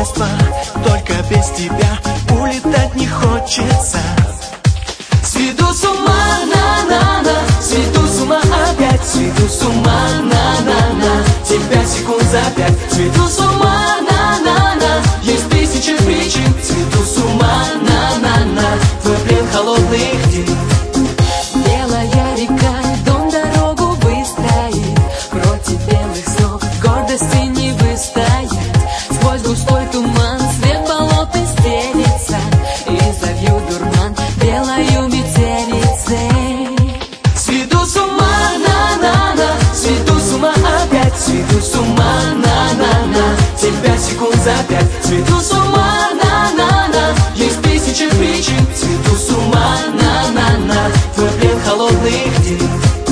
чувства, только без тебя улетать не хочется. Сведу с ума, на-на-на, сведу с ума опять, сведу с ума, на-на-на, тебя секунд за 5. Сведу с ума, на-на-на, есть тысячи причин. Сведу с ума, на-на-на, твой плен холодных дней. Белая река, дом дорогу выстроит, против белых снов гордости не выстоять. Сквозь густой туман свет болот стелится, и завью дурман белою метелицей. Сведу с ума, на-на-на, сведу с ума опять, сведу с ума, на-на-на, тебя секунд за 5. Сведу с ума, на-на-на, есть тысячи причин. Сведу с ума, на-на-на, твой плен холодных дней.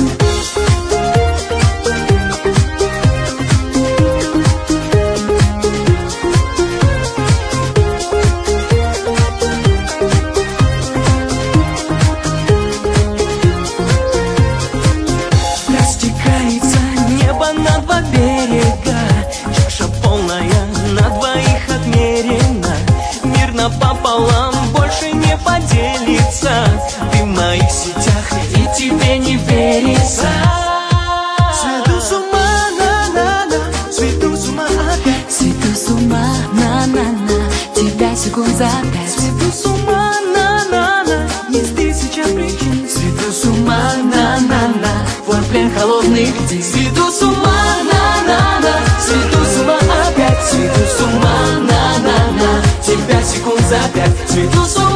Растекается небо на два берега, чаша полная на двоих отмерена. Мир напополам больше не поделится, ты в моих сетях и тебе не верится. Сведу с ума, на-на-на, сведу с ума опять, Сведу с ума, на-на-на, тебя секунд за 5. сведу с ума, на-на-на, есть тысяча причин. Сведу с ума, на-на-на, твой плен холодных дней. Сведу с ума, на-на-на, сведу с ума опять, сведу с ума, на-на-на, тебя секунд за 5. Сведу с ума.